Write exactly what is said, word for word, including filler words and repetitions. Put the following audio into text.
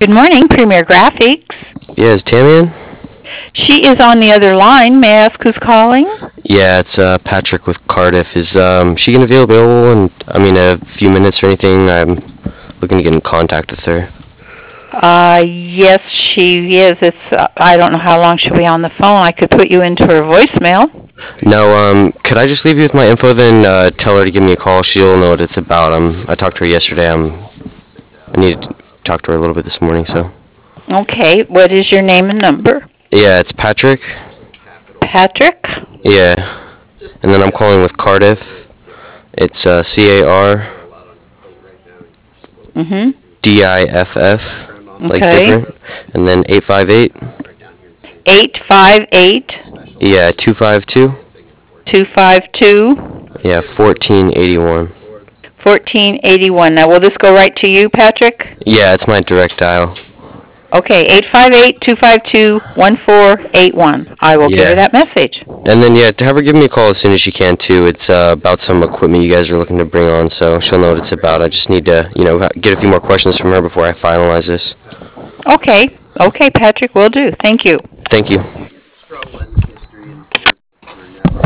Good morning, Premier Graphics. Yeah, is Tammy in? She is on the other line. May I ask who's calling? Yeah, it's uh, Patrick with Cardiff. Is um, she gonna be available in, I mean, a few minutes or anything? I'm looking to get in contact with her. Uh, yes, she is. It's, uh, I don't know how long she'll be on the phone. I could put you into her voicemail. No, um, could I just leave you with my info then? Uh, tell her to give me a call. She'll know what it's about. Um, I talked to her yesterday. Um, I need to talk to her a little bit this morning. So. Okay, what is your name and number? Yeah, it's Patrick. Patrick? Yeah, and then I'm calling with Cardiff. It's uh, C A R Mm-hmm. D I F F, like Okay. different, and then eight five eight. eight five eight, Yeah, two five two. two five two, Yeah, fourteen eighty-one. fourteen eighty-one. Now, will this go right to you, Patrick? Yeah, it's my direct dial. Okay, eight five eight, two five two, one four eight one. I will give her Yeah. that message. And then, yeah, to have her give me a call as soon as she can, too. It's uh, about some equipment you guys are looking to bring on, so she'll know what it's about. I just need to, you know, get a few more questions from her before I finalize this. Okay, okay, Patrick, will do. Thank you. Thank you.